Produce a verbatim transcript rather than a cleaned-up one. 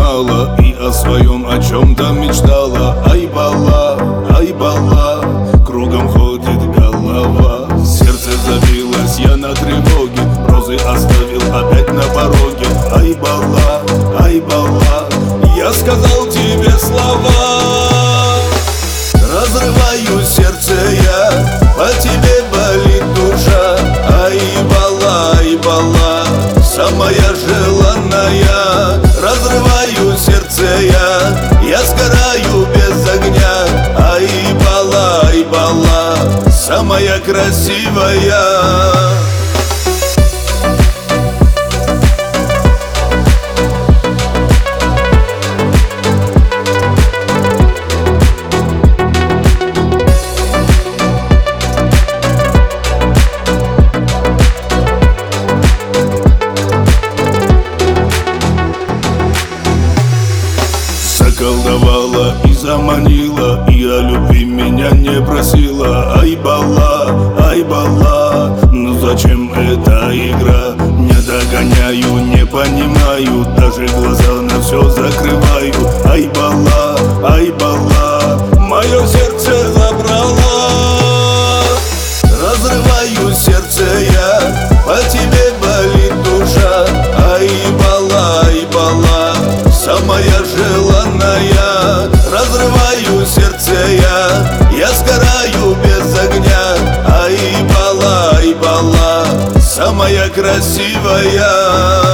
знала и о своем о чем-то мечтала. Ай, бала, ай, бала, кругом ходит голова. Сердце забилось, я на тревоге, розы оставил опять на пороге. Ай, бала, ай, бала, я сказал тебе слова. Разрываю сердце я, по тебе болит душа. Ай, бала, ай, бала, самая желанная. Разрываю сердце я, я сгораю без огня. Ай, бала, ай, бала, самая красивая. Заколдовала и заманила, и о любви меня не просила. Ай, бала, ай, бала, ну зачем эта игра? Не догоняю, не понимаю, даже глаза на все закрываю. Ай, бала, ай, бала, мое сердце забрала. Разрываю сердце я, по тебе болит душа. Ай, бала, ай, бала, самая желанная. Разрываю сердце я, я сгораю без огня. Ай, бала, ай, бала, самая красивая.